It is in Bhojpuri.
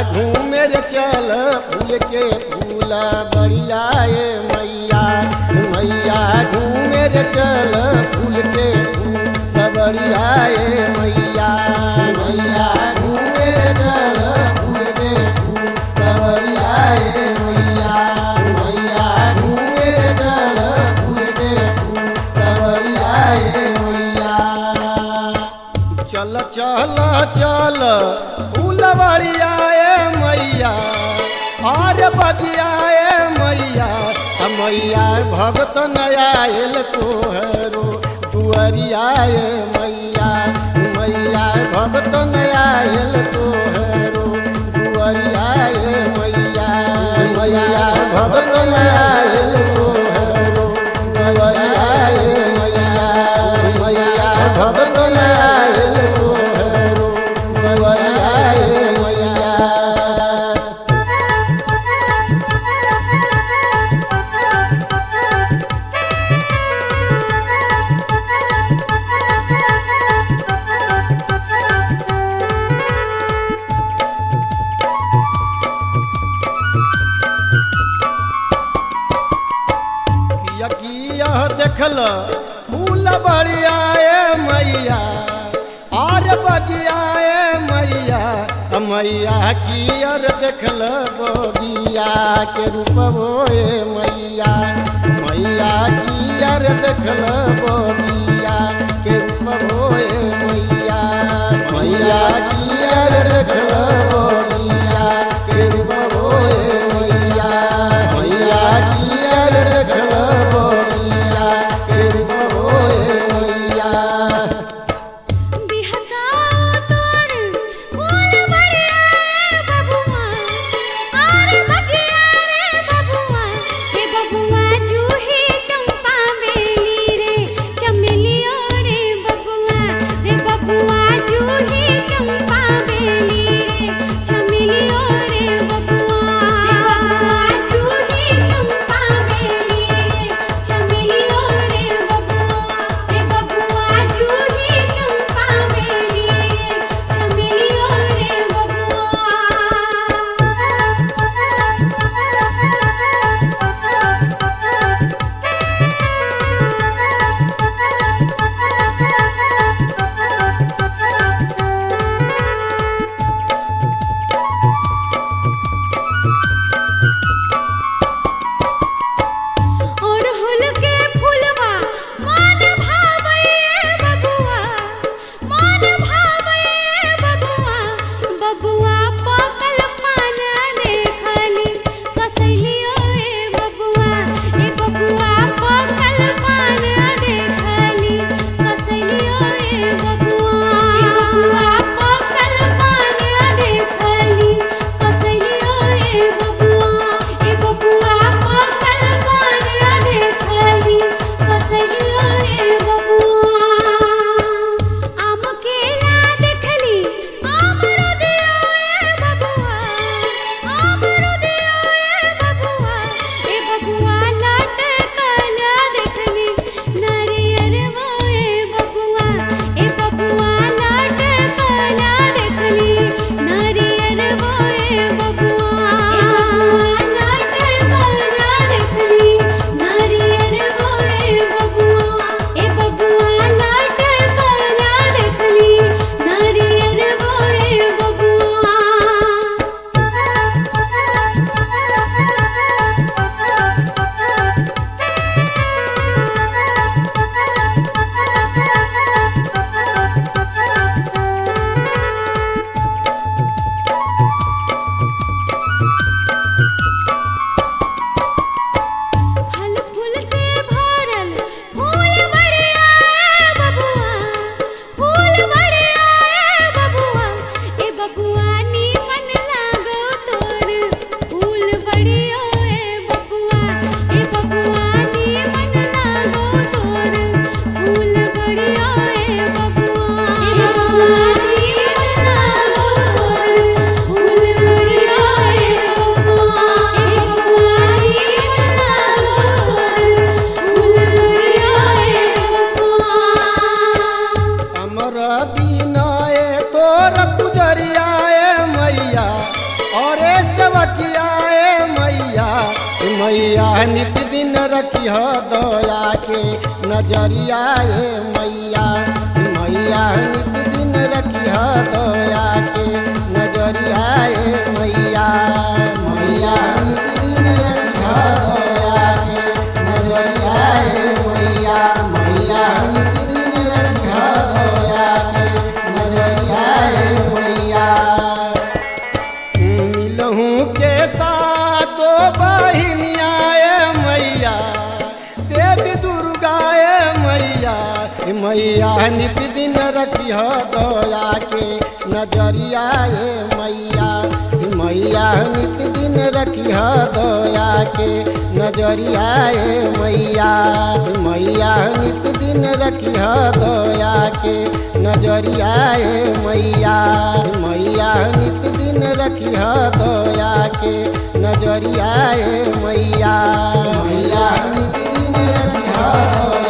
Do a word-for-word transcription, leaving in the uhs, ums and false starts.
घूमे रे चल फूल के फूल बढ़िया ए मैया मैया घूमे रे चल फूल के फूल बढ़िया ए मैया मैया घूमे रे चल फूल के फूल बढ़िया ए मैया मैया घूमे रे चल फूल के फूल बढ़िया ए मैया चल चल चल फूलवरिया ए मैया और बगिया ए मैया मैया भगत नया आयल तोहरो दुआरिया ए मैया मैया भगत नया आयल तोहरो दुआरिया ए मैया मैया भगत नया आयल तोहरो दुआरिया ए मैया मैया भगत नया आयल तोहरो दुआरिया ए मैया। देखल फूल बढ़िया ए मैया और बगिया ए मैया मैया की अर देखल बगिया के रूप ए मैया मैया की अर देखल बगिया के रूप ए मैया मैया की अर देखल बगिया के रूप ए मैया मैया की अर देखल चंपा बेली रे और सेवकिया ए मैया ए मैया नित दिन रखिह दया के नजरिया ए मैया मैया नित दिन रखिह दया के नजरिया ए मैया मैया नित दिन रखिह दया के नजरिया ए मैया मैया नित दिन रखिह दया के नजरिया ए मैया। मिलहूँ के साथ बहिनिया ए मैया देवी दुर्गा ए मैया मैया नित दिन रखिह दया के नजरिया ए मैया मैया नित दिन रखिह दया के नजरिया ए मैया मैया नित दिन रखिह दया के नजरिया ए मैया मैया नित दिन रखिह दया के नजरिया ए मैया मैया नित दिन रखिह दया